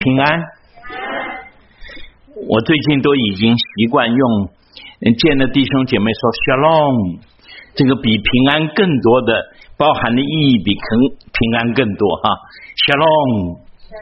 平安。我最近都已经习惯用见了弟兄姐妹说 Shalom， 这个比平安更多的包含的意义比平安更多哈 Shalom。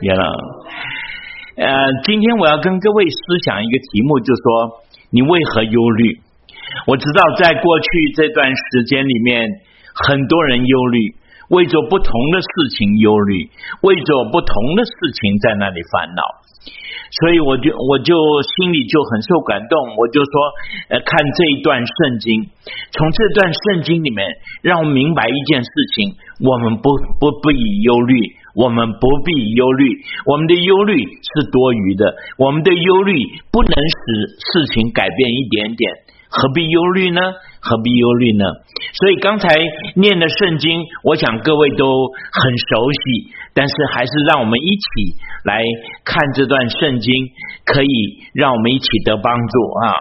今天我要跟各位思想一个题目，就是说你为何忧虑。我知道在过去这段时间里面，很多人忧虑，为着不同的事情忧虑，为着不同的事情在那里烦恼，所以我就心里就很受感动，我就说看这一段圣经，从这段圣经里面让我明白一件事情，我们不以忧虑，我们不必忧虑，我们的忧虑是多余的，我们的忧虑不能使事情改变一点点，何必忧虑呢？何必忧虑呢？所以刚才念的圣经，我想各位都很熟悉，但是还是让我们一起来看这段圣经，可以让我们一起得帮助啊。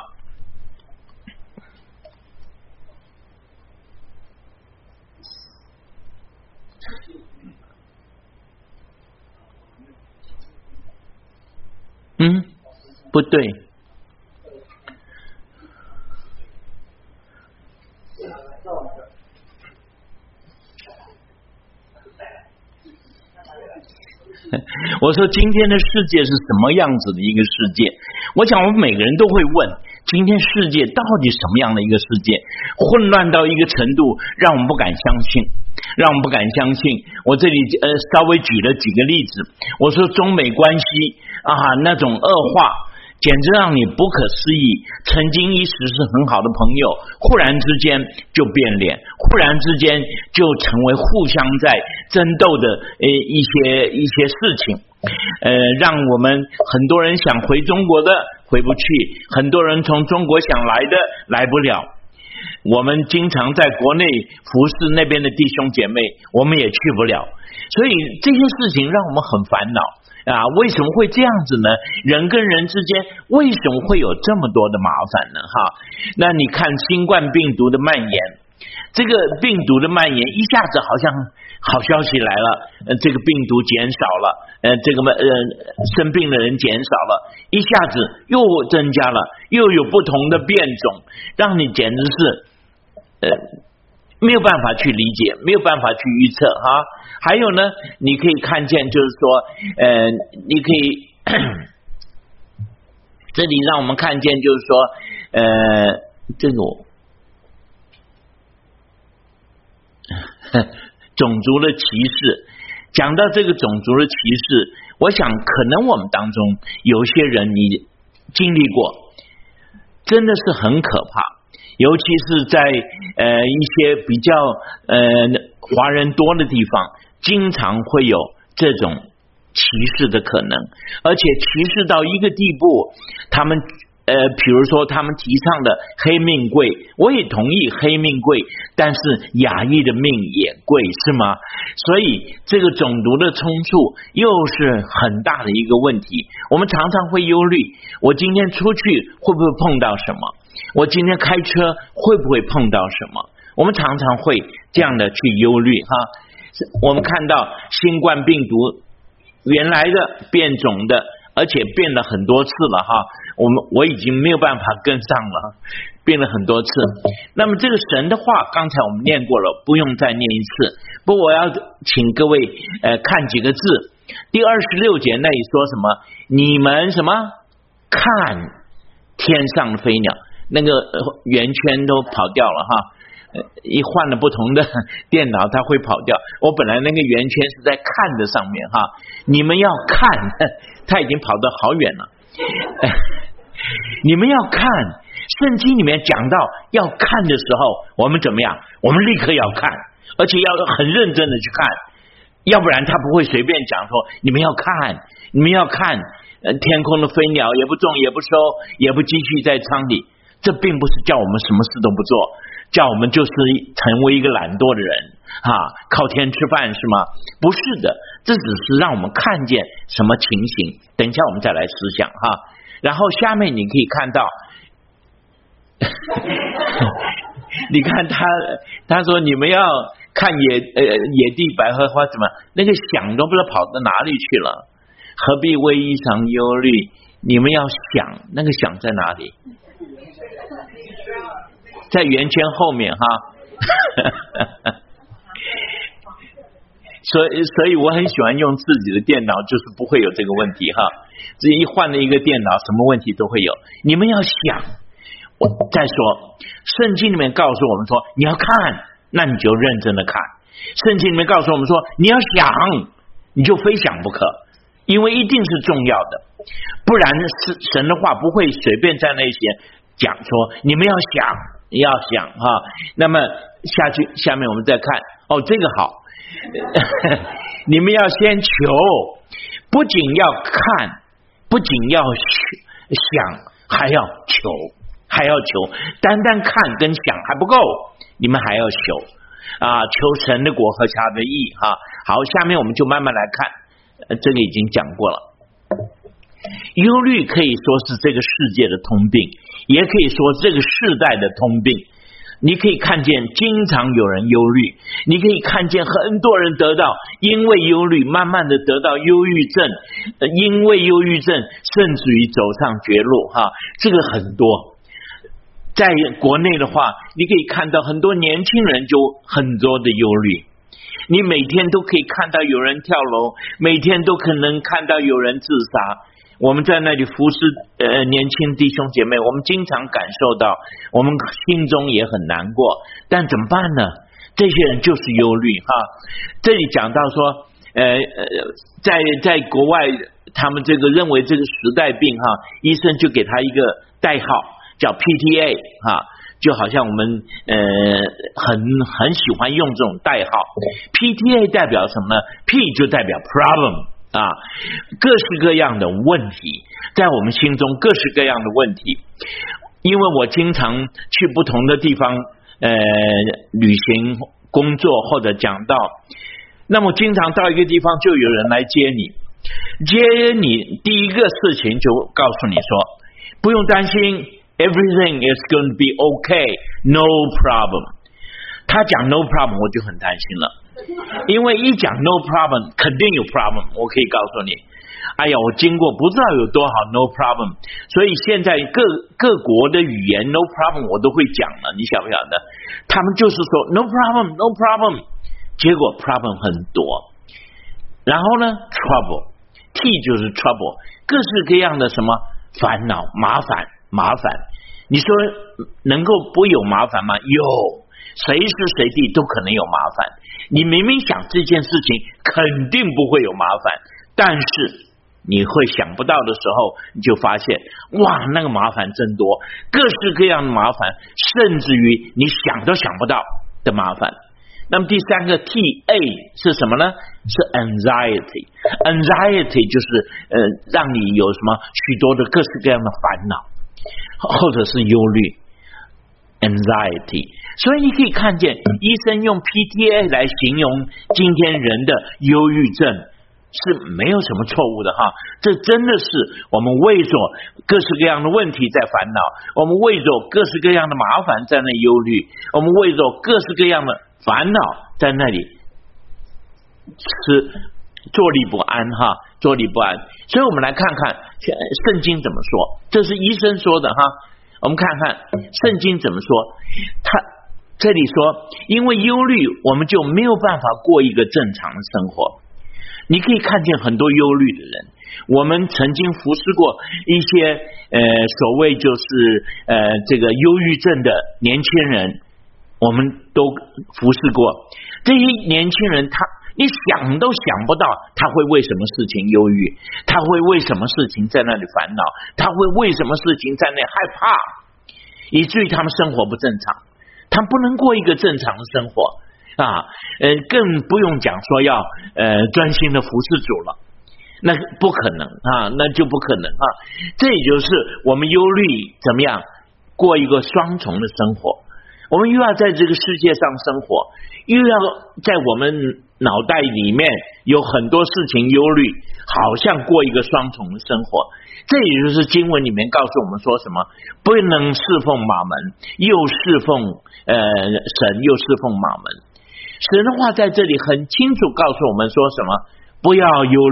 不对。我说今天的世界是什么样子的一个世界？我想我们每个人都会问，今天世界到底什么样的一个世界？混乱到一个程度，让我们不敢相信，让我们不敢相信。我这里稍微举了几个例子，我说中美关系那种恶化，简直让你不可思议。曾经一时是很好的朋友，忽然之间就变脸，忽然之间就成为互相在争斗的一些事情，让我们很多人想回中国的回不去，很多人从中国想来的来不了。我们经常在国内服侍那边的弟兄姐妹，我们也去不了。所以这些事情让我们很烦恼。为什么会这样子呢？人跟人之间为什么会有这么多的麻烦呢？那你看新冠病毒的蔓延，这个病毒的蔓延一下子好像好消息来了，这个病毒减少了，这个生病的人减少了，一下子又增加了，又有不同的变种，让你简直是没有办法去理解，没有办法去预测还有呢，你可以看见就是说你可以这里让我们看见就是说这种种族的歧视。讲到这个种族的歧视，我想可能我们当中有些人你经历过，真的是很可怕，尤其是在一些比较华人多的地方，经常会有这种歧视的可能，而且歧视到一个地步，他们比如说他们提倡的黑命贵，我也同意黑命贵，但是亚裔的命也贵，是吗？所以这个种族的冲突又是很大的一个问题。我们常常会忧虑，我今天出去会不会碰到什么？我今天开车会不会碰到什么？我们常常会这样的去忧虑我们看到新冠病毒原来的变种的，而且变了很多次了我已经没有办法跟上了，变了很多次。那么这个神的话刚才我们念过了，不用再念一次。不过我要请各位看几个字，第26节那里说什么？你们什么看天上的飞鸟，那个圆圈都跑掉了一换了不同的电脑它会跑掉，我本来那个圆圈是在看的上面你们要看，它已经跑得好远了你们要看，圣经里面讲到要看的时候，我们怎么样？我们立刻要看，而且要很认真的去看，要不然他不会随便讲说你们要看，你们要看天空的飞鸟也不种也不收也不积蓄在仓里。这并不是叫我们什么事都不做，叫我们就是成为一个懒惰的人靠天吃饭是吗？不是的，这只是让我们看见什么情形，等一下我们再来思想然后下面你可以看到你看他说你们要看野地百合花什么，那个响都不知道跑到哪里去了。 何必为一场忧虑？你们要想，那个想在哪里？在圆圈后面哈。所以我很喜欢用自己的电脑，就是不会有这个问题哈。这一换了一个电脑，什么问题都会有。你们要想，我再说，圣经里面告诉我们说，你要看，那你就认真的看。圣经里面告诉我们说，你要想，你就非想不可，因为一定是重要的，不然是神的话不会随便在那些讲说你们要想哈。那么下面我们再看哦，这个好。你们要先求，不仅要看，不仅要想，还要求，单看跟想还不够，你们还要求神的国和他的义哈。好，下面我们就慢慢来看，这个已经讲过了。忧虑可以说是这个世界的通病，也可以说这个世代的通病。你可以看见经常有人忧虑，你可以看见很多人因为忧虑慢慢的得到忧郁症，因为忧郁症甚至于走上绝路哈，这个很多。在国内的话，你可以看到很多年轻人就很多的忧虑，你每天都可以看到有人跳楼，每天都可能看到有人自杀。我们在那里服侍年轻弟兄姐妹，我们经常感受到，我们心中也很难过，但怎么办呢？这些人就是忧虑哈。这里讲到说在国外他们这个认为这个时代病哈，医生就给他一个代号叫 PTA 哈，就好像我们很喜欢用这种代号。 PTA 代表什么呢？ P 就代表 problem啊，各式各样的问题，在我们心中各式各样的问题。因为我经常去不同的地方旅行工作或者讲道，那么经常到一个地方就有人来接你，第一个事情就告诉你说不用担心， everything is going to be okay, no problem。 他讲 no problem 我就很担心了，因为一讲 no problem 肯定有 problem， 我可以告诉你，哎呀，我经过不知道有多少 no problem， 所以现在各国的语言 no problem 我都会讲了，你晓不晓得？他们就是说 no problem no problem， 结果 problem 很多。然后呢 trouble， T 就是 trouble， 各式各样的什么烦恼麻烦，你说能够不有麻烦吗？有，随时随地都可能有麻烦。你明明想这件事情肯定不会有麻烦，但是你会想不到的时候，你就发现哇，那个麻烦真多，各式各样的麻烦，甚至于你想都想不到的麻烦。那么第三个 TA 是什么呢？是 anxiety 就是让你有什么许多的各式各样的烦恼，或者是忧虑 anxiety。 所以你可以看见医生用 PTA 来形容今天人的忧郁症是没有什么错误的哈。这真的是我们为着各式各样的问题在烦恼，我们为着各式各样的麻烦在那忧虑，我们为着各式各样的烦恼在那里是坐立不安哈，坐立不安。所以我们来看看圣经怎么说，这是医生说的哈。我们看看圣经怎么说，他这里说，因为忧虑我们就没有办法过一个正常的生活。你可以看见很多忧虑的人，我们曾经服侍过一些所谓就是这个忧郁症的年轻人，我们都服侍过这些年轻人，你想都想不到他会为什么事情忧郁，他会为什么事情在那里烦恼，他会为什么事情在那里害怕，以至于他们生活不正常，他们不能过一个正常的生活啊，更不用讲说要专心的服侍主了，那不可能啊，那就不可能啊。这也就是我们忧虑怎么样过一个双重的生活，我们又要在这个世界上生活，又要在我们脑袋里面有很多事情忧虑，好像过一个双重的生活。这也就是经文里面告诉我们说什么，不能侍奉马门，又侍奉神，又侍奉马门。神的话在这里很清楚告诉我们说什么，不要忧虑，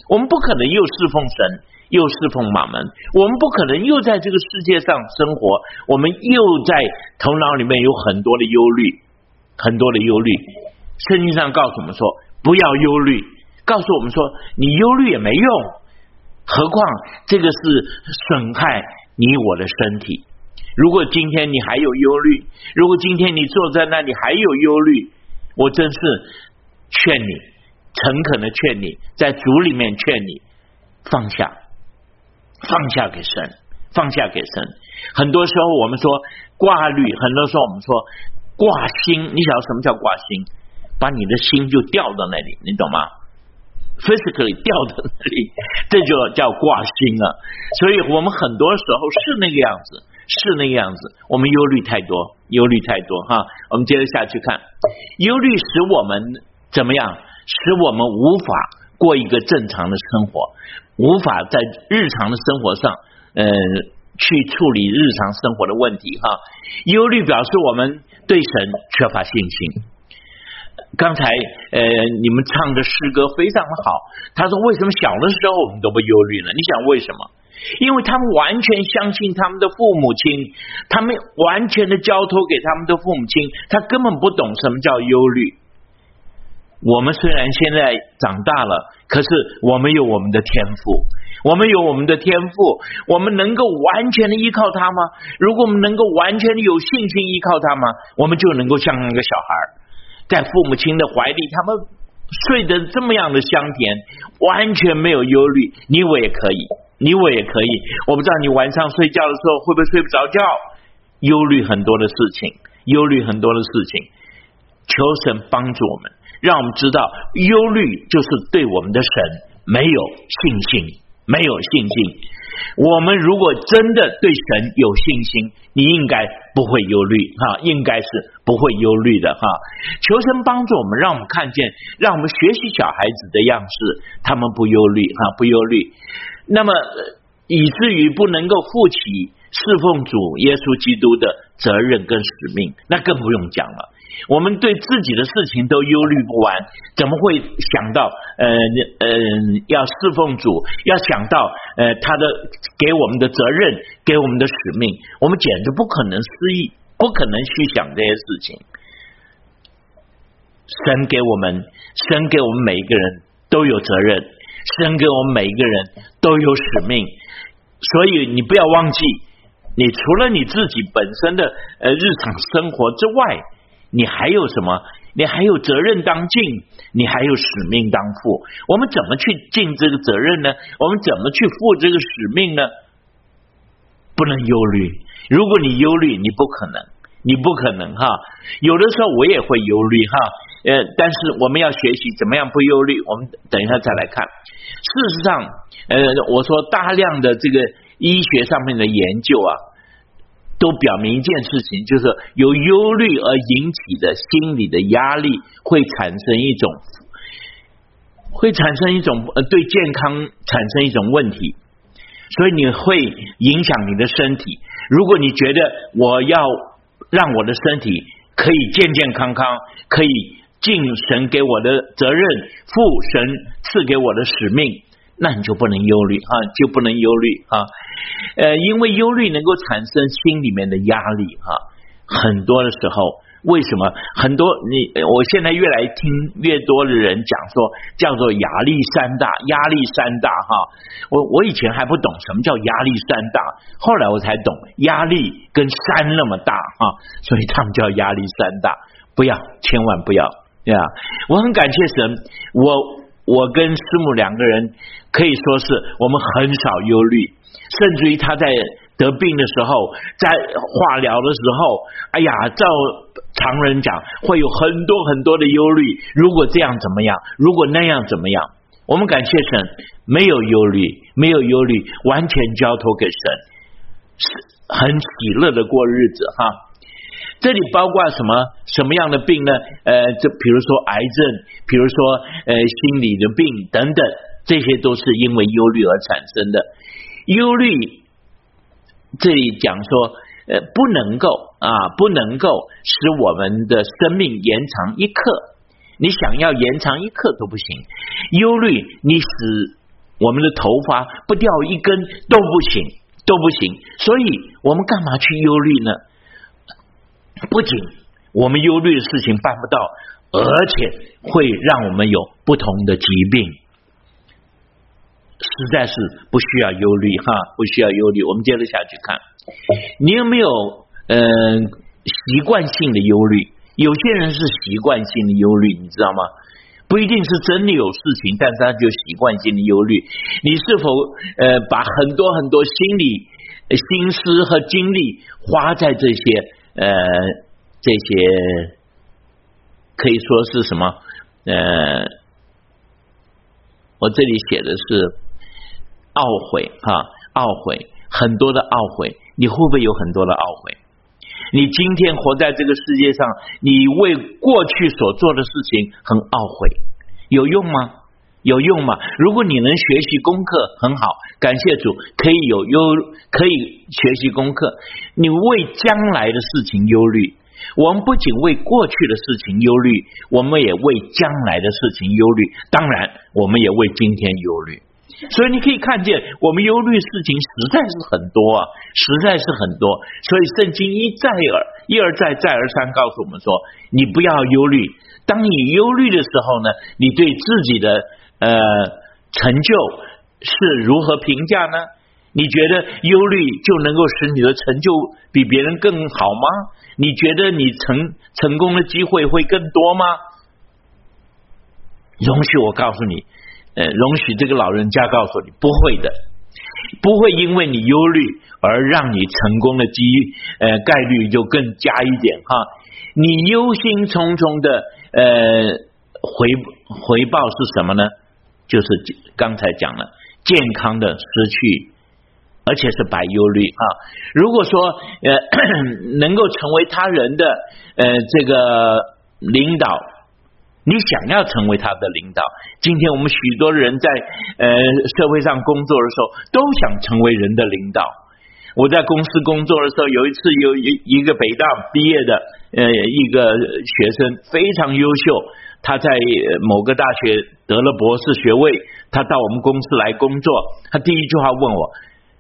我们不可能又侍奉神又侍奉马门，我们不可能又在这个世界上生活，我们又在头脑里面有很多的忧虑，很多的忧虑。圣经上告诉我们说不要忧虑，告诉我们说你忧虑也没用，何况这个是损害你我的身体。如果今天你还有忧虑，如果今天你坐在那里还有忧虑，我真是劝你，诚恳的劝你，在主里面劝你放下给神，放下给神。很多时候我们说挂虑，很多时候我们说挂心，你晓得什么叫挂心？把你的心就掉到那里，你懂吗？physically 掉到那里，这就叫挂心了。所以我们很多时候是那个样子，我们忧虑太多哈。我们接着下去看，忧虑使我们怎么样？使我们无法过一个正常的生活，无法在日常的生活上去处理日常生活的问题哈。忧虑表示我们对神缺乏信心。刚才你们唱的诗歌非常好，他说为什么小的时候我们都不忧虑呢？你想为什么？因为他们完全相信他们的父母亲，他们完全的交托给他们的父母亲，他根本不懂什么叫忧虑。我们虽然现在长大了，可是我们有我们的天赋，我们能够完全的依靠他吗？如果我们能够完全的有信心依靠他吗？我们就能够像那个小孩在父母亲的怀里，他们睡得这么样的香甜，完全没有忧虑。你我也可以。我不知道你晚上睡觉的时候会不会睡不着觉，忧虑很多的事情。求神帮助我们，让我们知道忧虑就是对我们的神没有信心。我们如果真的对神有信心，你应该不会忧虑哈，应该是不会忧虑的哈。求神帮助我们，让我们看见，让我们学习小孩子的样式，他们不忧虑哈，不忧虑。那么以至于不能够负起侍奉主耶稣基督的责任跟使命，那更不用讲了。我们对自己的事情都忧虑不完，怎么会想到要侍奉主，要想到他的给我们的责任，给我们的使命，我们简直不可能思议，不可能去想这些事情。神给我们每一个人都有责任，神给我们每一个人都有使命，所以你不要忘记，你除了你自己本身的日常生活之外，你还有什么？你还有责任当尽，你还有使命当负。我们怎么去尽这个责任呢？我们怎么去负这个使命呢？不能忧虑。如果你忧虑，你不可能哈。有的时候我也会忧虑哈，但是我们要学习怎么样不忧虑。我们等一下再来看。事实上，我说大量的这个医学上面的研究啊，都表明一件事情，就是由忧虑而引起的心理的压力会产生一种对健康产生一种问题，所以你会影响你的身体。如果你觉得我要让我的身体可以健健康康，可以尽神给我的责任，负神赐给我的使命，那你就不能忧虑啊，因为忧虑能够产生心里面的压力哈。很多的时候，为什么我现在越来听越多的人讲说叫做压力山大哈。我以前还不懂什么叫压力山大，后来我才懂压力跟山那么大哈，所以他们叫压力山大。千万不要呀！我很感谢神，我跟师母两个人可以说是我们很少忧虑，甚至于他在得病的时候，在化疗的时候，哎呀，照常人讲会有很多很多的忧虑，如果这样怎么样，如果那样怎么样。我们感谢神，没有忧虑，完全交托给神，很喜乐的过日子哈。这里包括什么样的病呢？这比如说癌症，比如说心理的病等等，这些都是因为忧虑而产生的。忧虑这里讲说不能够使我们的生命延长一刻，你想要延长一刻都不行。忧虑你使我们的头发不掉一根都不行，都不行。所以我们干嘛去忧虑呢？不仅我们忧虑的事情办不到，而且会让我们有不同的疾病，实在是不需要忧虑哈，不需要忧虑。我们接着下去看，你有没有习惯性的忧虑？有些人是习惯性的忧虑，你知道吗？不一定是真的有事情，但是他就习惯性的忧虑。你是否把很多很多心理心思和精力花在这些可以说是什么我这里写的是懊悔哈，懊悔，很多的懊悔。你会不会有很多的懊悔？你今天活在这个世界上，你为过去所做的事情很懊悔，有用吗？有用吗？如果你能学习功课很好，感谢主，可以学习功课。你为将来的事情忧虑，我们不仅为过去的事情忧虑，我们也为将来的事情忧虑，当然我们也为今天忧虑。所以你可以看见，我们忧虑事情实在是很多啊，实在是很多。所以圣经一而再而三告诉我们说，你不要忧虑。当你忧虑的时候呢，你对自己的成就是如何评价呢？你觉得忧虑就能够使你的成就比别人更好吗？你觉得你成功的机会会更多吗？容许我告诉你，容许这个老人家告诉你，不会的，不会因为你忧虑而让你成功的概率就更加一点哈。你忧心忡忡的回报是什么呢？就是刚才讲了，健康的失去，而且是白忧虑啊。如果说能够成为他人的这个领导，你想要成为他的领导，今天我们许多人在社会上工作的时候都想成为人的领导。我在公司工作的时候，有一次有一个北大毕业的一个学生非常优秀，他在某个大学得了博士学位，他到我们公司来工作，他第一句话问我，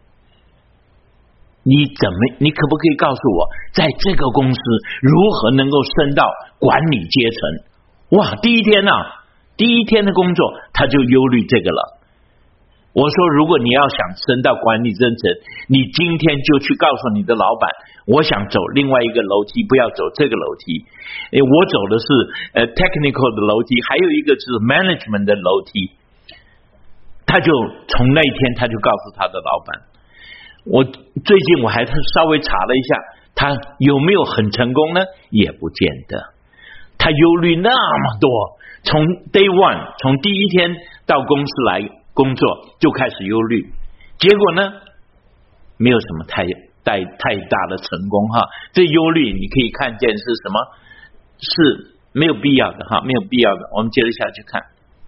你可不可以告诉我，在这个公司如何能够升到管理阶层？哇，第一天的工作他就忧虑这个了。我说，如果你要想升到管理阶层，你今天就去告诉你的老板，我想走另外一个楼梯，不要走这个楼梯。我走的是technical 的楼梯，还有一个是 management 的楼梯。他就从那一天他就告诉他的老板，我最近我还稍微查了一下，他有没有很成功呢？也不见得。他忧虑那么多，从 day one 从第一天到公司来工作就开始忧虑，结果呢没有什么太大的成功哈。这忧虑你可以看见是什么？是没有必要的哈，没有必要的。我们接着下去看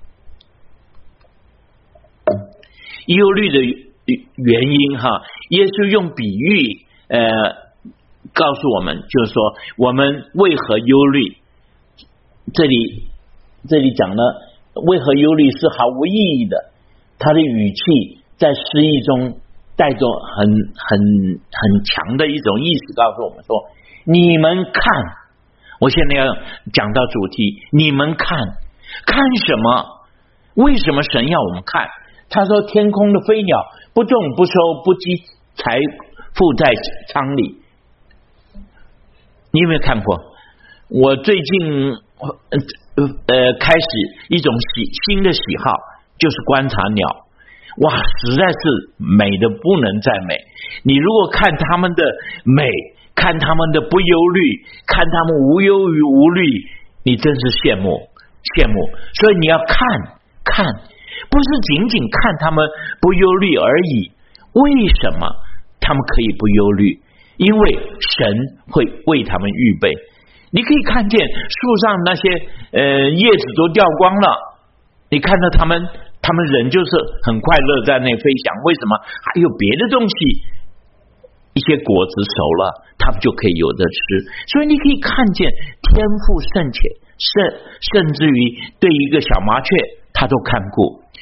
忧虑的原因哈。耶稣用比喻告诉我们，就是说我们为何忧虑。这里讲了为何忧虑是毫无意义的，他的语气在诗意中带着很强的一种意思，告诉我们说，你们看，我现在要讲到主题，你们看什么？为什么神要我们看？他说天空的飞鸟不种不收不积财富在仓里。你有没有看过？我最近开始一种新的喜好，就是观察鸟。哇，实在是美的不能再美。你如果看他们的美，看他们的不忧虑，看他们无忧无虑，你真是羡慕。所以你要看，不是仅仅看他们不忧虑而已。为什么他们可以不忧虑？因为神会为他们预备。你可以看见树上那些叶子都掉光了，你看到他们人就是很快乐在那飞翔。为什么？还有别的东西，一些果子熟了，他们就可以有的吃。所以你可以看见天父甚至于对一个小麻雀他都看顾。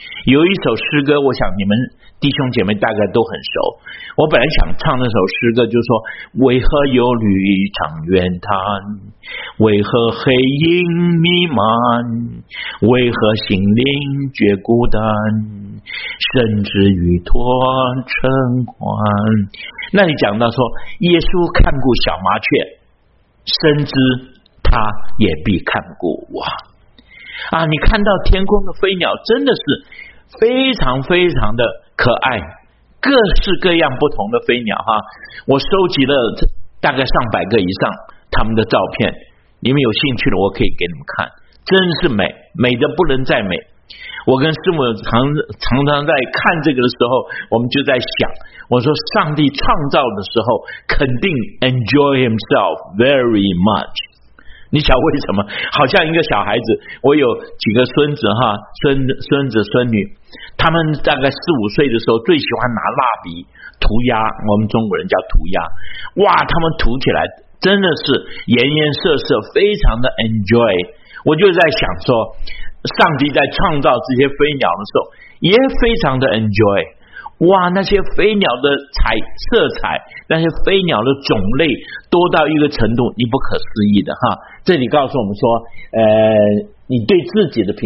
有一首诗歌，我想你们弟兄姐妹大概都很熟。我本来想唱那首诗歌，就是说，为何忧虑常怨叹，为何黑影弥漫，为何心灵觉孤单，甚至于脱尘寰。那里讲到说，耶稣看顾小麻雀，深知他也必看顾我。你看到天空的飞鸟真的是非常非常的可爱，各式各样不同的飞鸟我收集了大概上百个以上他们的照片，你们有兴趣的我可以给你们看，真是美，美的不能再美。我跟师母常常在看这个的时候，我们就在想，我说上帝创造的时候肯定 enjoy himself very much。你想为什么？好像一个小孩子，我有几个孙子孙子孙女，他们大概4、5岁的时候最喜欢拿蜡笔涂鸦，我们中国人叫涂鸦。哇，他们涂起来真的是颜颜色色，非常的 enjoy。我就在想说，上帝在创造这些飞鸟的时候也非常的 enjoy。哇，那些飞鸟的色彩，那些飞鸟的种类多到一个程度，你不可思议的这里告诉我们说，你对自己的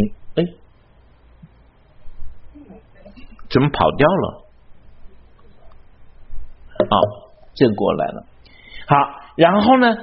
怎么跑掉了？这过来了。好，然后呢，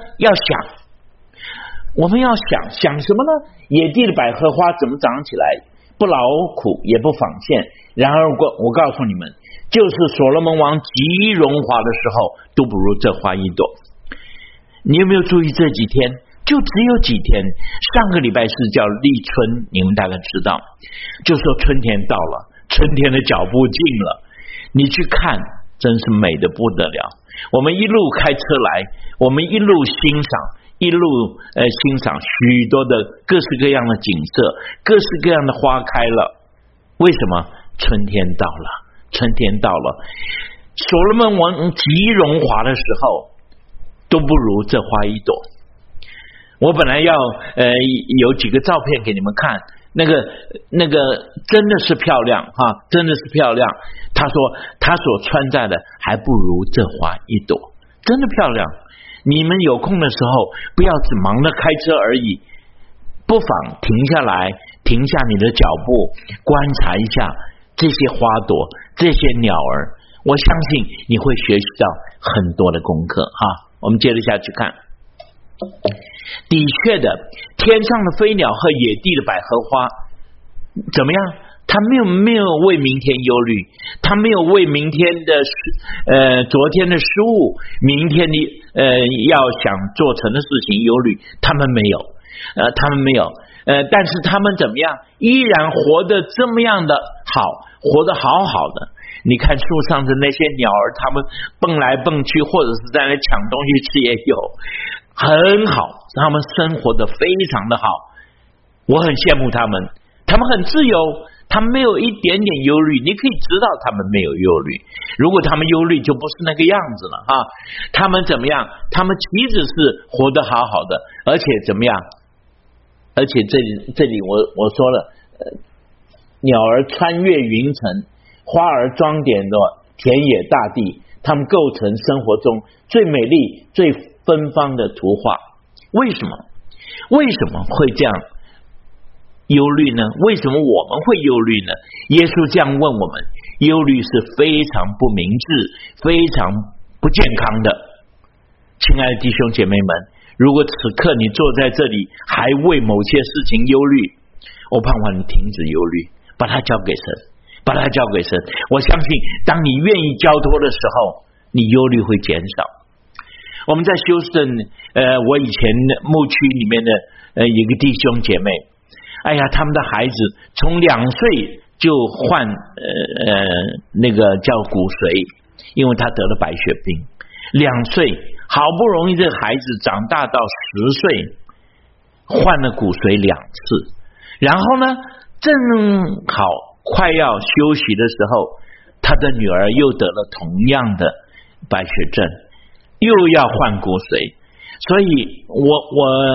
我们要想什么呢？野地的百合花怎么长起来？不劳苦也不纺线。然而我告诉你们，就是所罗门王极荣华的时候，都不如这花一朵。你有没有注意这几天？就只有几天，上个礼拜是叫立春，你们大概知道，就说春天到了，春天的脚步近了，你去看，真是美的不得了。我们一路开车来，我们一路欣赏许多的各式各样的景色，各式各样的花开了。为什么？春天到了，春天到了。所罗门王极荣华的时候，都不如这花一朵。我本来要有几个照片给你们看，那个真的是漂亮真的是漂亮。他说他所穿戴的还不如这花一朵，真的漂亮。你们有空的时候，不要只忙着开车而已，不妨停下来，停下你的脚步，观察一下这些花朵，这些鸟儿，我相信你会学习到很多的功课我们接着下去看。的确的，天上的飞鸟和野地的百合花怎么样？他没有为明天忧虑，他没有为明天的昨天的失误，明天的要想做成的事情忧虑，他们没有但是他们怎么样？依然活得这么样的好，活得好好的。你看树上的那些鸟儿，他们蹦来蹦去，或者是在那抢东西吃也有，很好，他们生活得非常的好，我很羡慕他们很自由，他们没有一点点忧虑，你可以知道他们没有忧虑。如果他们忧虑，就不是那个样子了他们怎么样？他们岂止是活得好好的，而且怎么样？而且这里我说了，鸟儿穿越云层，花儿装点的田野大地，它们构成生活中最美丽最芬芳的图画。为什么会这样忧虑呢？为什么我们会忧虑呢？耶稣这样问我们，忧虑是非常不明智，非常不健康的。亲爱的弟兄姐妹们，如果此刻你坐在这里还为某些事情忧虑，我盼望你停止忧虑，把它交给神，我相信当你愿意交托的时候，你忧虑会减少。我们在休斯顿我以前牧区里面的一个弟兄姐妹，他们的孩子从2岁就患那个叫骨髓，因为他得了白血病。2岁好不容易这个孩子长大到10岁，换了骨髓2次，然后呢，正好快要休息的时候，他的女儿又得了同样的白血症，又要换骨髓。所以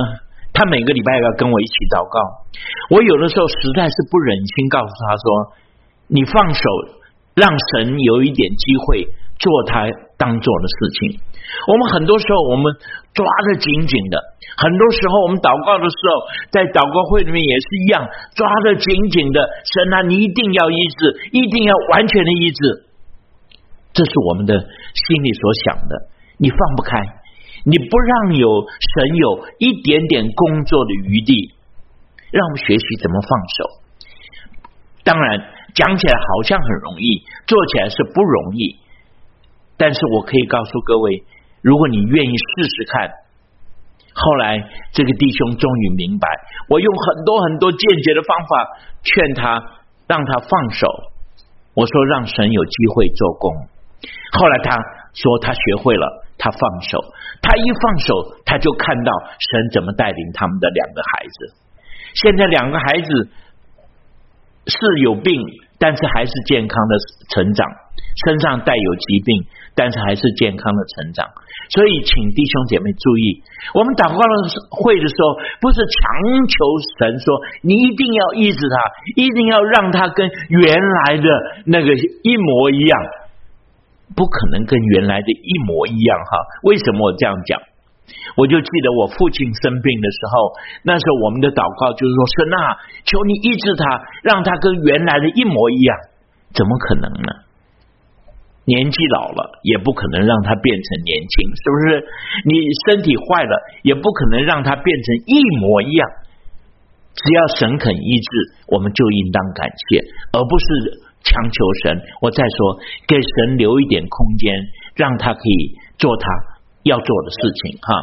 他每个礼拜要跟我一起祷告，我有的时候实在是不忍心告诉他说， 你放手，让神有一点机会做他当做的事情。我们很多时候我们抓得紧紧的，很多时候我们祷告的时候，在祷告会里面也是一样，抓得紧紧的。神啊，你一定要医治，一定要完全的医治，这是我们的心里所想的。你放不开，你不让神有一点点工作的余地，让我们学习怎么放手。当然讲起来好像很容易，做起来是不容易，但是我可以告诉各位，如果你愿意试试看。后来这个弟兄终于明白，我用很多很多间接的方法劝他，让他放手。我说让神有机会做工。后来他说他学会了，他放手。他一放手，他就看到神怎么带领他们的2个孩子。现在2个孩子是有病，但是还是健康的成长，身上带有疾病，但是还是健康的成长。所以请弟兄姐妹注意，我们祷告会的时候，不是强求神说你一定要医治他，一定要让他跟原来的那个一模一样，不可能跟原来的一模一样哈。为什么我这样讲？我就记得我父亲生病的时候，那时候我们的祷告就是说，神啊，求你医治他，让他跟原来的一模一样。怎么可能呢？年纪老了也不可能让他变成年轻，是不是？你身体坏了也不可能让他变成一模一样。只要神肯医治，我们就应当感谢，而不是强求神。我再说，给神留一点空间，让他可以做他要做的事情哈。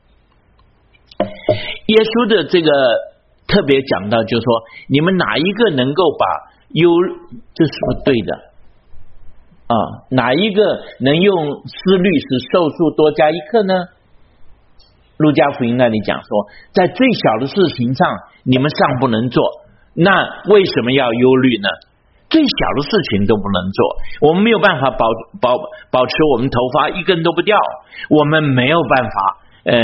耶稣的这个特别讲到，就是说，你们哪一个能够把这是不对的啊？哪一个能用思虑使寿数多加1刻呢？路加福音那里讲说，在最小的事情上你们尚不能做，那为什么要忧虑呢？最小的事情都不能做，我们没有办法保持我们头发一根都不掉，我们没有办法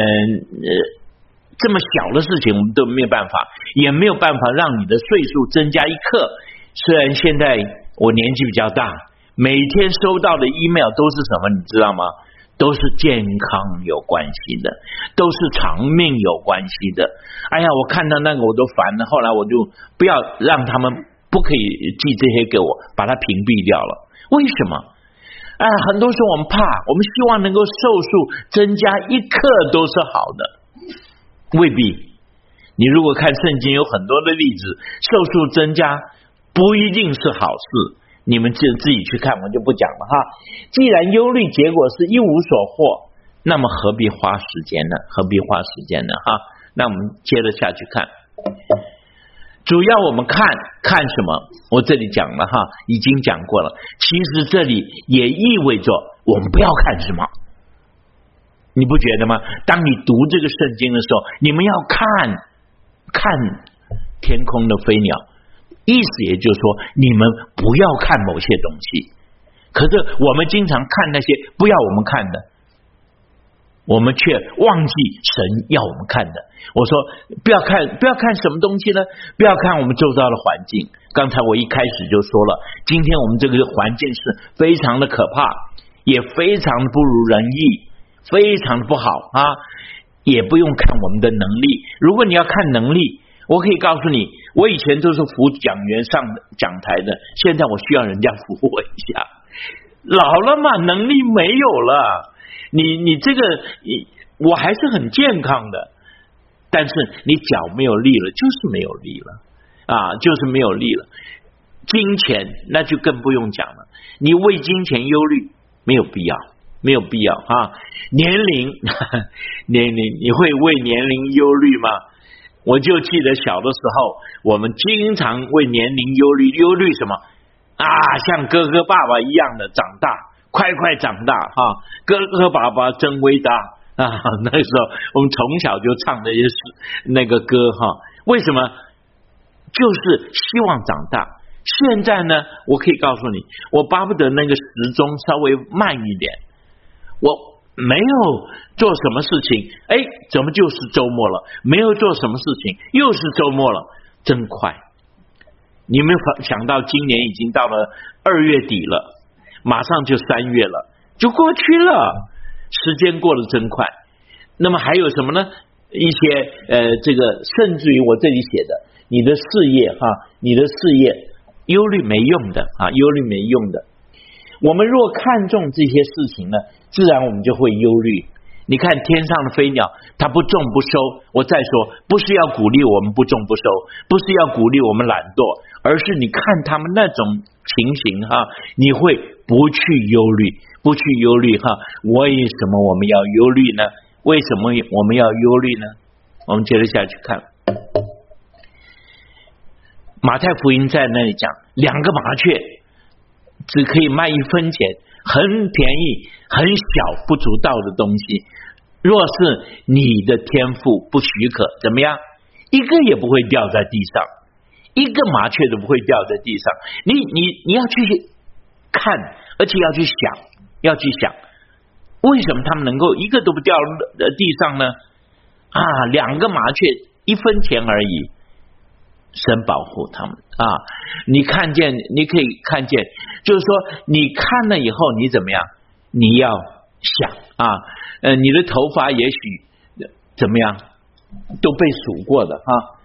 这么小的事情我们都没有办法，也没有办法让你的岁数增加1刻。虽然现在我年纪比较大，每天收到的 email 都是什么你知道吗？都是健康有关系的，都是长命有关系的。哎呀，我看到那个我都烦了，后来我就不要让他们不可以寄这些给我，把它屏蔽掉了。为什么？很多时候我们怕，我们希望能够寿数增加1刻都是好的，未必。你如果看圣经有很多的例子，寿数增加不一定是好事，你们自己去看，我就不讲了哈。既然忧虑结果是一无所获，那么何必花时间呢？哈？那我们接着下去看。主要我们看什么？我这里讲了哈，已经讲过了。其实这里也意味着我们不要看什么，你不觉得吗？当你读这个圣经的时候，你们要看天空的飞鸟，意思也就是说，你们不要看某些东西。可是我们经常看那些不要我们看的，我们却忘记神要我们看的。我说不要看什么东西呢？不要看我们周遭的环境。刚才我一开始就说了，今天我们这个环境是非常的可怕，也非常的不如人意，非常的不好啊！也不用看我们的能力。如果你要看能力，我可以告诉你，我以前都是扶讲员上讲台的，现在我需要人家扶我一下。老了嘛，能力没有了。你这个我还是很健康的，但是你脚没有力了，就是没有力了啊，就是没有力了。金钱那就更不用讲了，你为金钱忧虑没有必要啊。年龄你会为年龄忧虑吗？我就记得小的时候，我们经常为年龄忧虑什么啊？像哥哥爸爸一样的长大，快长大啊！哥哥爸爸真伟大啊！那个时候我们从小就唱那些那个歌哈。为什么？就是希望长大。现在呢，我可以告诉你，我巴不得那个时钟稍微慢一点。我没有做什么事情，怎么就是周末了？没有做什么事情，又是周末了，真快。 你们想到今年已经到了2月底了，马上就3月了，就过去了，时间过得真快。那么还有什么呢？一些这个甚至于我这里写的，你的事业你的事业忧虑没用的忧虑没用的。我们若看重这些事情呢，自然我们就会忧虑。你看天上的飞鸟，它不种不收。我再说，不是要鼓励我们不种不收，不是要鼓励我们懒惰，而是你看他们那种情形你会不去忧虑，不去忧虑为什么我们要忧虑呢？为什么我们要忧虑呢？我们接着下去看马太福音，在那里讲2个麻雀只可以卖1分钱，很便宜很小不足道的东西，若是你的天父不许可，怎么样？一个也不会掉在地上，一个麻雀都不会掉在地上。你要去看，而且要去想为什么他们能够一个都不掉地上呢？2个麻雀1分钱而已，神保护他们你看见，你可以看见，就是说你看了以后你怎么样？你要想你的头发也许怎么样都被数过的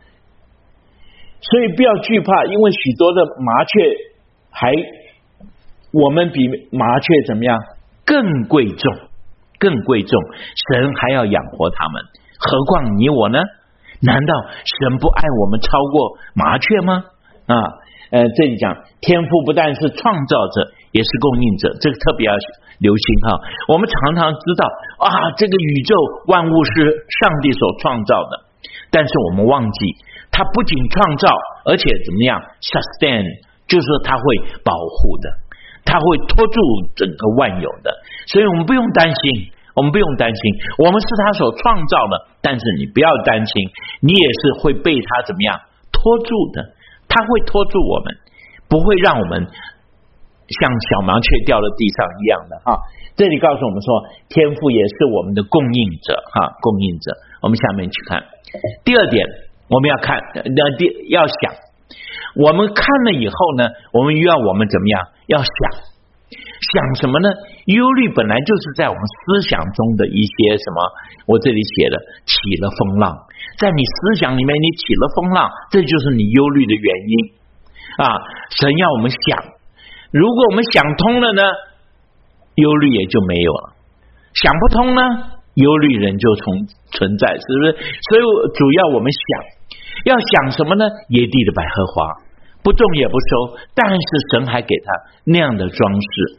所以不要惧怕，因为许多的麻雀我们比麻雀怎么样更贵重，神还要养活他们，何况你我呢？难道神不爱我们超过麻雀吗？这里讲天父不但是创造者，也是供应者，这个特别要留心我们常常知道这个宇宙万物是上帝所创造的，但是我们忘记他不仅创造，而且怎么样 sustain， 就是说他会保护的，他会托住整个万有的。所以我们不用担心，我们是他所创造的，但是你不要担心，你也是会被他怎么样托住的，他会托住我们，不会让我们像小麻雀掉到地上一样的这里告诉我们说，天父也是我们的供应者我们下面去看第2点，我们要看要想，我们看了以后呢，我们怎么样？要想什么呢？忧虑本来就是在我们思想中的一些什么，我这里写了起了风浪，在你思想里面你起了风浪，这就是你忧虑的原因神要我们想，如果我们想通了呢，忧虑也就没有了；想不通呢，忧虑人就存在，是不是？所以主要我们要想什么呢？野地的百合花不种也不收，但是神还给他那样的装饰，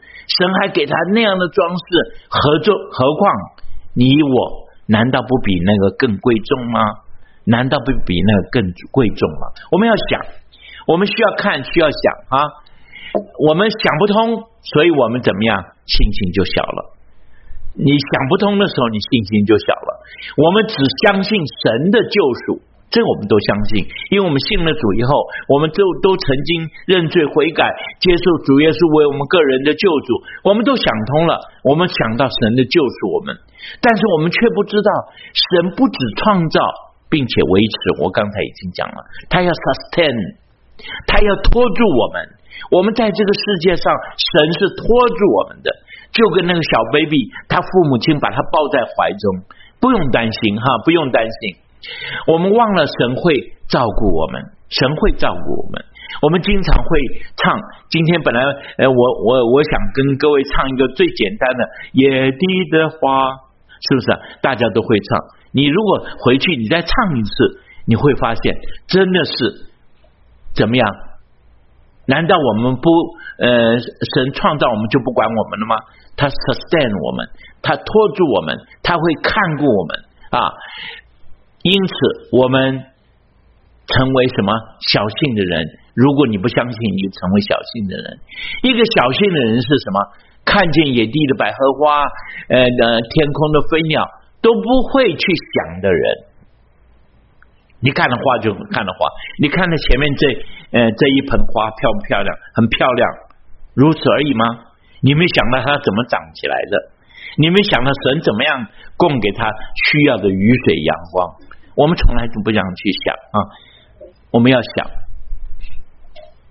何况你我难道不比那个更贵重吗？难道不比那个更贵重吗？我们要想，我们需要看，需要想我们想不通，所以我们怎么样？信心就小了。你想不通的时候，你信心就小了。我们只相信神的救赎，这我们都相信，因为我们信了主以后，我们都曾经认罪悔改，接受主耶稣为我们个人的救主，我们都想通了，我们想到神的救赎我们，但是我们却不知道，神不只创造并且维持，我刚才已经讲了，他要 sustain， 他要拖住我们。我们在这个世界上，神是拖住我们的，就跟那个小 baby， 他父母亲把他抱在怀中，不用担心不用担心。我们忘了神会照顾我们，神会照顾我们。我们经常会唱，今天本来我想跟各位唱一个最简单的野地的花，是不是大家都会唱？你如果回去你再唱一次，你会发现真的是怎么样？难道我们不神创造我们就不管我们了吗？他 sustain 我们，他拖住我们，他会看顾我们因此我们成为什么小信的人？如果你不相信，你就成为小信的人。一个小信的人是什么？看见野地的百合花天空的飞鸟都不会去想的人。你看了花就看了花，你看了前面这一盆花漂不漂亮？很漂亮，如此而已吗？你没想到它怎么长起来的？你没想到神怎么样供给他需要的雨水阳光？我们从来都不这样去想我们要想，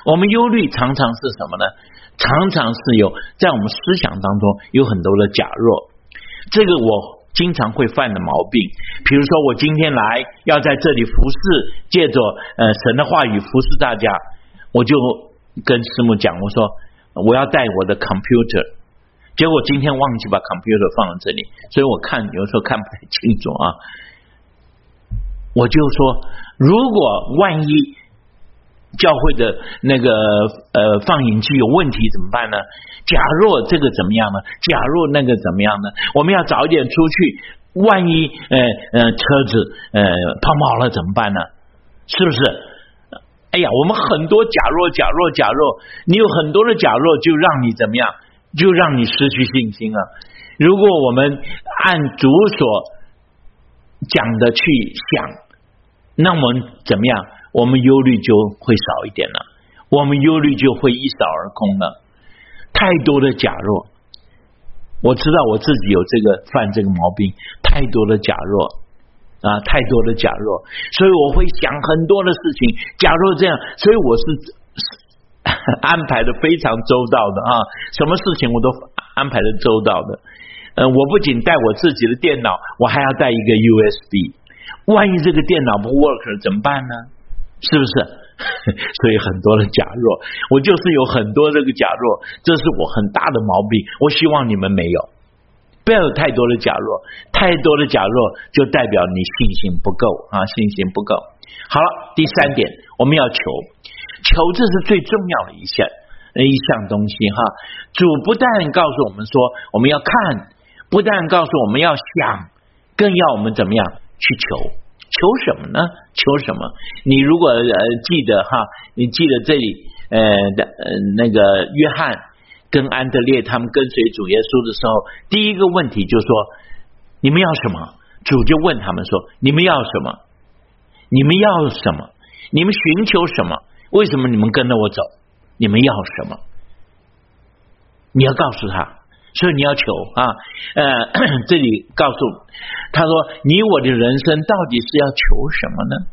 我们忧虑常常是什么呢？常常是在我们思想当中有很多的假若，这个我经常会犯的毛病。比如说我今天来要在这里服侍，借着神的话语服侍大家，我就跟师母讲，我说我要带我的 computer， 结果今天忘记把 computer 放在这里，所以我有时候看不太清楚啊。我就说，如果万一教会的那个放映机有问题怎么办呢？假若这个怎么样呢？假若那个怎么样呢？我们要早一点出去，万一车子抛锚了怎么办呢？是不是？哎呀，我们很多假若，你有很多的假若，就让你怎么样？就让你失去信心啊！如果我们按主所讲的去想，那我们怎么样？我们忧虑就会少一点了，我们忧虑就会一扫而空了。太多的假若，我知道我自己有犯这个毛病，太多的假若啊，太多的假若，所以我会想很多的事情。假若这样，所以我是安排的非常周到的啊，什么事情我都安排的周到的。我不仅带我自己的电脑，我还要带一个 USB。万一这个电脑不 work 怎么办呢？是不是？所以很多的假若，我就是有很多这个假若，这是我很大的毛病。我希望你们没有，不要有太多的假若，太多的假若就代表你信心不够啊，信心不够。好了，第三点，我们要求，这是最重要的一项东西哈。主不但告诉我们说我们要看，不但告诉我们要想，更要我们怎么样去求。求什么呢？求什么？你如果记得哈，你记得这里那个约翰跟安德烈他们跟随主耶稣的时候，第一个问题就说你们要什么？主就问他们说你们要什么？你们要什么？你们寻求什么？为什么你们跟着我走？你们要什么？你要告诉他，所以你要求啊。这里告诉他说，你我的人生到底是要求什么呢？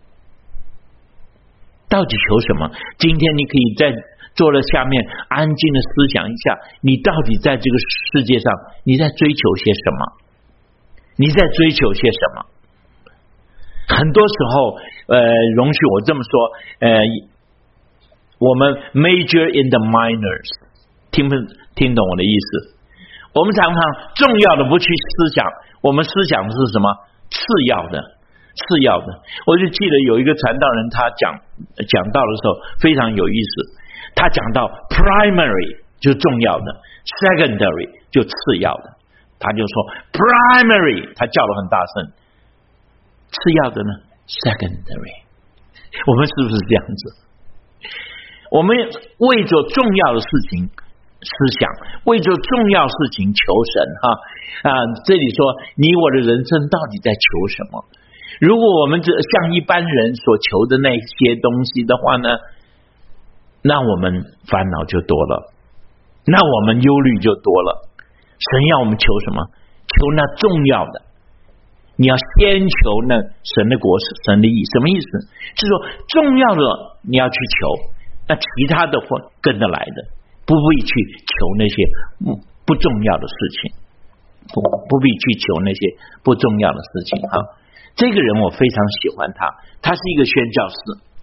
到底求什么？今天你可以在坐在下面安静的思想一下，你到底在这个世界上你在追求些什么？你在追求些什么？很多时候容许我这么说，我们 major in the minors， 听懂我的意思？我们常常重要的不去思想，我们思想的是什么？次要的。我就记得有一个传道人，他讲道的时候非常有意思。他讲到 primary 就是重要的， secondary 就次要的。他就说 primary， 他叫得很大声，次要的呢 secondary。 我们是不是这样子？我们为着重要的事情思想，为着重要事情求神这里说你我的人生到底在求什么？如果我们像一般人所求的那些东西的话呢，那我们烦恼就多了，那我们忧虑就多了。神要我们求什么？求那重要的，你要先求那神的国，神的义。什么意思？就是说重要的你要去求，那其他的会跟着来的，不必去求那些不重要的事情，不必去求那些不重要的事情这个人我非常喜欢他是一个宣教士。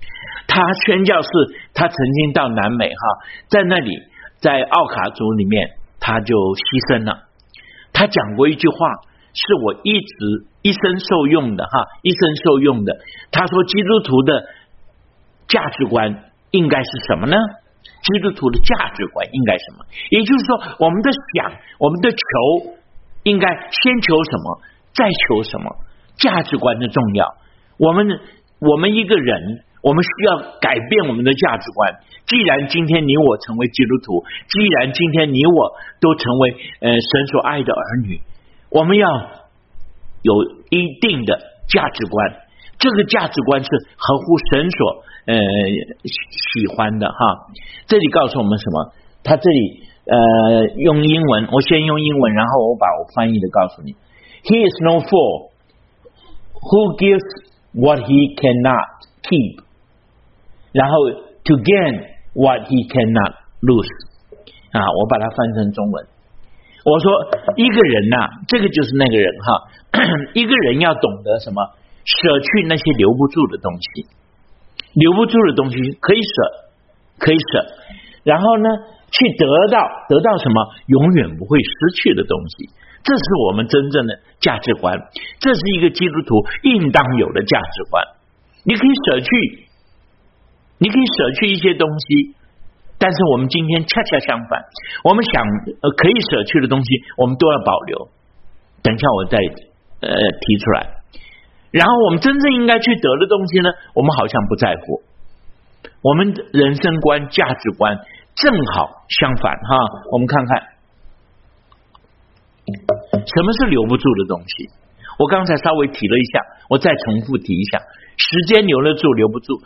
他曾经到南美在那里，在奥卡族里面他就牺牲了。他讲过一句话，是我一生受用的他说基督徒的价值观应该是什么呢？基督徒的价值观应该什么？也就是说我们的想，我们的求应该先求什么，再求什么。价值观的重要，我们一个人，我们需要改变我们的价值观。既然今天你我成为基督徒，既然今天你我都成为神所爱的儿女，我们要有一定的价值观。这个价值观是合乎神所喜欢的这里告诉我们什么？他这里用英文，我先用英文，然后我把我翻译的告诉你。He is no fool who gives what he cannot keep, 然后 to gain what he cannot lose 啊，我把它翻成中文。我说一个人这个就是那个人一个人要懂得什么？舍去那些留不住的东西，留不住的东西可以舍，然后呢，去得到什么？永远不会失去的东西。这是我们真正的价值观，这是一个基督徒应当有的价值观。你可以舍去一些东西，但是我们今天恰恰相反，我们想可以舍去的东西，我们都要保留。等一下我再提出来。然后我们真正应该去得的东西呢，我们好像不在乎。我们人生观、价值观正好相反我们看看什么是留不住的东西。我刚才稍微提了一下，我再重复提一下：时间留得住，留不住。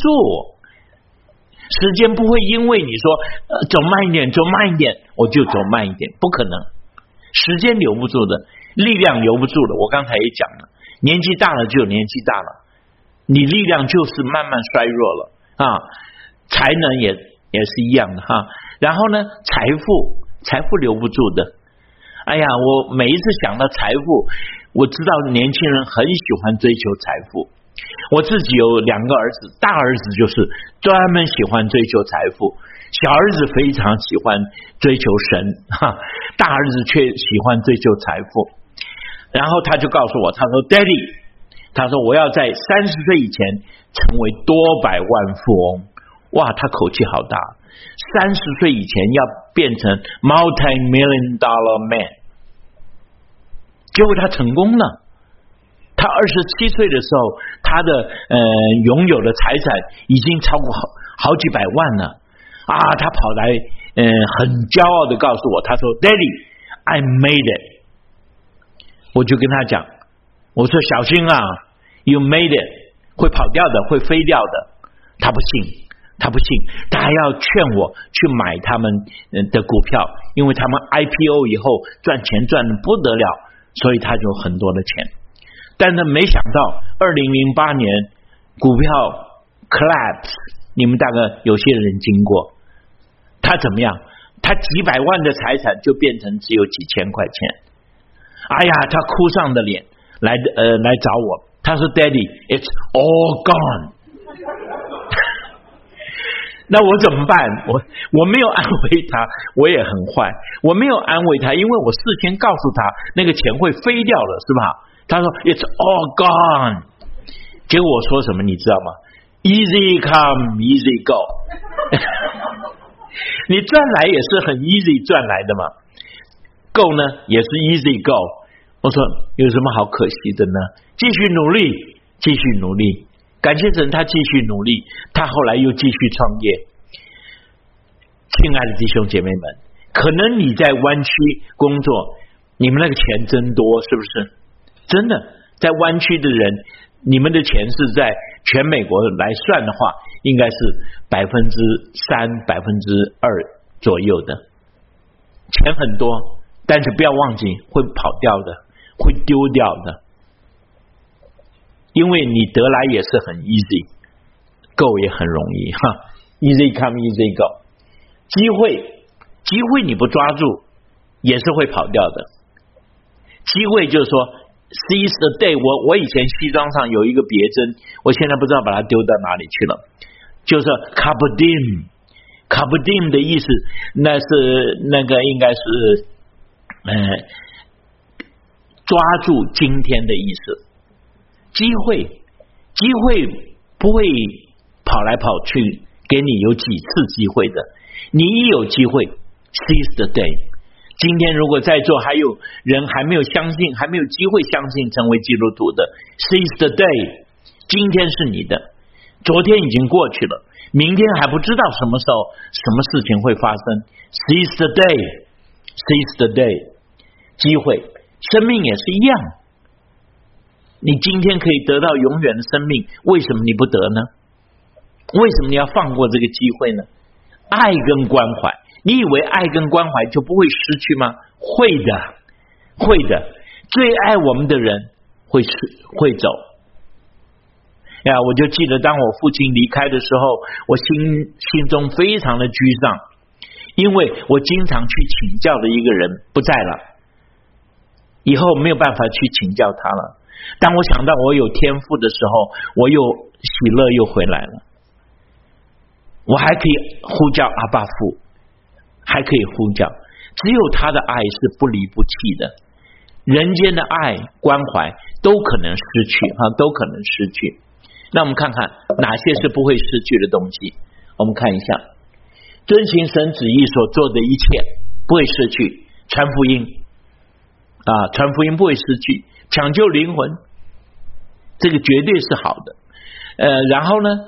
时间不会因为你说走慢一点，我就走慢一点，不可能。时间留不住的，力量留不住的。我刚才也讲了，年纪大了就有年纪大了，你力量就是慢慢衰弱了才能也是一样的然后呢，财富留不住的。哎呀，我每一次想到财富，我知道年轻人很喜欢追求财富。我自己有2个儿子，大儿子就是专门喜欢追求财富，小儿子非常喜欢追求神大儿子却喜欢追求财富。然后他就告诉我，他说 Daddy， 他说我要在30岁以前成为多百万富翁。哇，他口气好大，30岁以前要变成 multi-million dollar man。 结果他成功了。他27岁的时候，他的拥有的财产已经超过好几百万了他跑来很骄傲的告诉我，他说 Daddy I made it。 我就跟他讲，我说小心You made it， 会跑掉的，会飞掉的。他不信，他还要劝我去买他们的股票，因为他们 IPO 以后赚钱赚得不得了，所以他就有很多的钱。但是没想到2008年股票 collapse， 你们大概有些人经过，他怎么样？他几百万的财产就变成只有几千块钱。哎呀，他哭丧着脸来找我，他说 Daddy it's all gone 那我怎么办？我没有安慰他，我也很坏，我没有安慰他，因为我事先告诉他那个钱会飞掉了，是吧？他说 it's all gone。 结果我说什么你知道吗？ Easy come easy go 你赚来也是很 easy 赚来的嘛， go 呢也是 easy go。 我说有什么好可惜的呢？继续努力，感谢神，他继续努力，他后来又继续创业。亲爱的弟兄姐妹们，可能你在湾区工作，你们那个钱真多，是不是？真的，在湾区的人，你们的钱是在全美国来算的话，应该是3%、2%左右的，钱很多，但是不要忘记会跑掉的，会丢掉的，因为你得来也是很 easy， go 也很容易easy come easy go。 机会你不抓住也是会跑掉的。机会就是说 seize the day， 我以前西装上有一个别针，我现在不知道把它丢到哪里去了，就是 carpe diem 的意思，那个应该是抓住今天的意思。机会不会跑来跑去给你有几次机会的，你一有机会 seize the day。 今天如果在座还有人还没有相信，还没有机会相信成为基督徒的， seize the day， 今天是你的，昨天已经过去了，明天还不知道什么时候什么事情会发生， seize the day。 机会，生命也是一样，你今天可以得到永远的生命，为什么你不得呢？为什么你要放过这个机会呢？爱跟关怀，你以为爱跟关怀就不会失去吗？会的，最爱我们的人会走。 呀，我就记得当我父亲离开的时候，我心中非常的沮丧，因为我经常去请教的一个人不在了，以后没有办法去请教他了。当我想到我有天赋的时候，我又喜乐又回来了。我还可以呼叫阿爸父，还可以呼叫，只有他的爱是不离不弃的。人间的爱关怀都可能失去都可能失去。那我们看看哪些是不会失去的东西。我们看一下，遵行神旨意所做的一切不会失去，传福音传福音不会失去，抢救灵魂这个绝对是好的。然后呢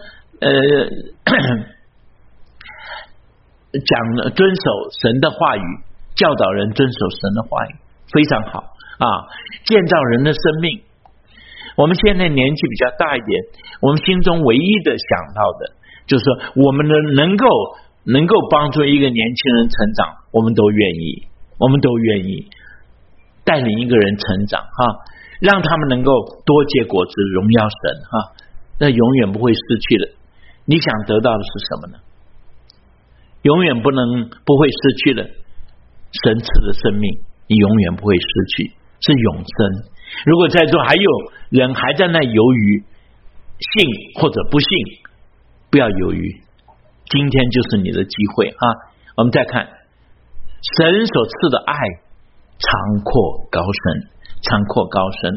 讲遵守神的话语，教导人遵守神的话语，非常好建造人的生命。我们现在年纪比较大一点，我们心中唯一的想到的就是说，我们能够帮助一个年轻人成长，我们都愿意带领一个人成长让他们能够多结果子，荣耀神那永远不会失去的。你想得到的是什么呢？永远不会失去的神赐的生命，你永远不会失去，是永生。如果在座还有人还在那犹豫，信或者不信，不要犹豫，今天就是你的机会我们再看神所赐的爱长阔高深，长阔高深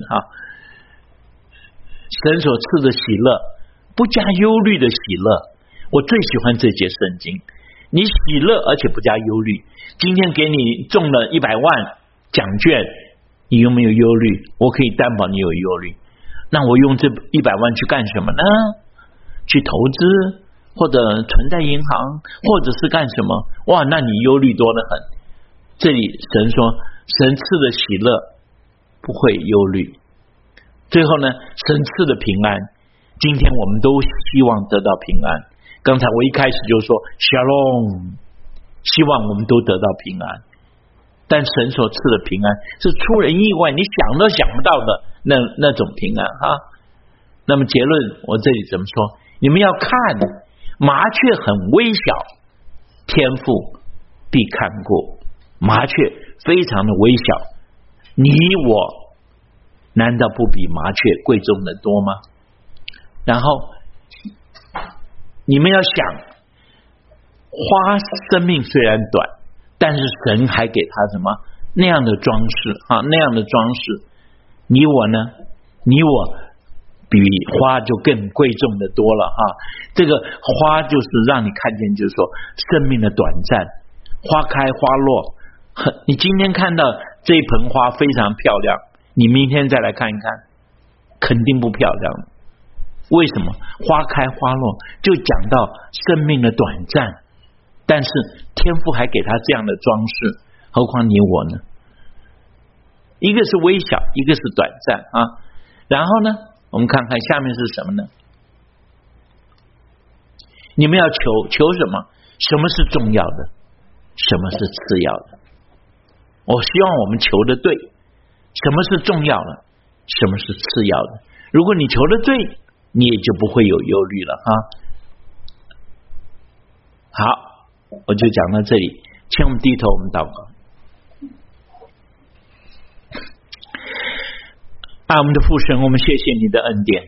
神所赐的喜乐，不加忧虑的喜乐。我最喜欢这节圣经，你喜乐而且不加忧虑。今天给你中了100万奖券，你有没有忧虑？我可以担保你有忧虑。那我用这100万去干什么呢？去投资，或者存在银行，或者是干什么？哇，那你忧虑多得很。这里神说，神赐的喜乐不会忧虑。最后呢，神赐的平安，今天我们都希望得到平安。刚才我一开始就说 Shalom， 希望我们都得到平安。但神所赐的平安是出人意外，你想都想不到的那种平安那么结论我这里怎么说？你们要看麻雀很微小，天父必看顾。麻雀非常的微小，你我难道不比麻雀贵重的多吗？然后你们要想，花生命虽然短，但是神还给他什么那样的装饰那样的装饰。你我呢？你我比花就更贵重的多了这个花就是让你看见，就是说生命的短暂，花开花落。你今天看到这一盆花非常漂亮，你明天再来看一看，肯定不漂亮。为什么？花开花落就讲到生命的短暂，但是天父还给他这样的装饰，何况你我呢？一个是微小，一个是短暂然后呢，我们看看下面是什么呢？你们要求什么？什么是重要的？什么是次要的？我希望我们求的对，什么是重要的？什么是次要的？如果你求的对，你也就不会有忧虑了好，我就讲到这里，请我们低头，我们祷告。我们的父神，我们谢谢你的恩典，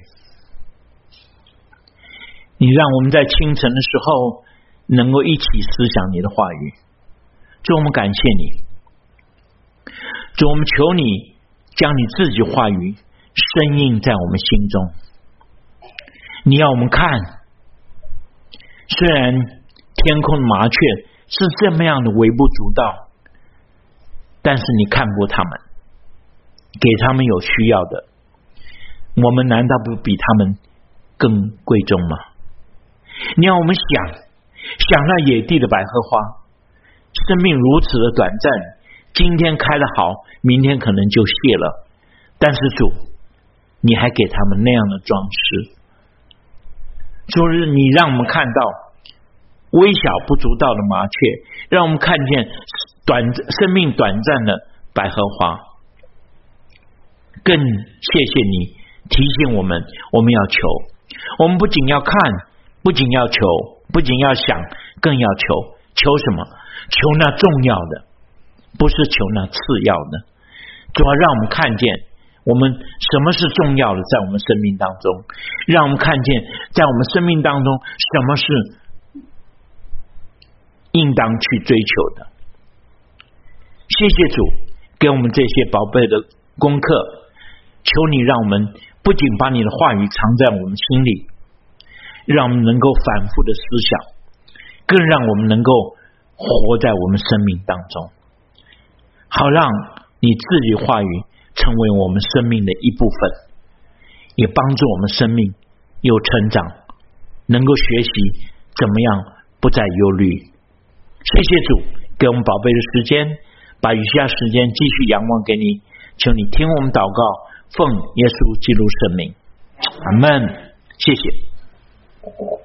你让我们在清晨的时候能够一起思想你的话语。主，我们感谢你。主，我们求你将你自己话语深印在我们心中。你要我们看，虽然天空的麻雀是这么样的微不足道，但是你看过他们，给他们有需要的，我们难道不比他们更贵重吗？你要我们想那野地的百合花，生命如此的短暂，今天开得好，明天可能就谢了，但是主，你还给他们那样的装饰。主，你让我们看到微小不足道的麻雀，让我们看见生命短暂的百合花。更谢谢你提醒我们要求， 我们不仅要看，不仅要求，不仅要想，更要求。求什么？求那重要的，不是求那次要的。主要让我们看见我们什么是重要的，在我们生命当中，让我们看见在我们生命当中什么是应当去追求的。谢谢主给我们这些宝贝的功课，求你让我们不仅把你的话语藏在我们心里，让我们能够反复的思想，更让我们能够活在我们生命当中，好让你自己话语成为我们生命的一部分，也帮助我们生命有成长，能够学习怎么样不再忧虑。谢谢主给我们宝贝的时间，把余下时间继续仰望给你，求你听我们祷告，奉耶稣基督圣名，阿们。谢谢。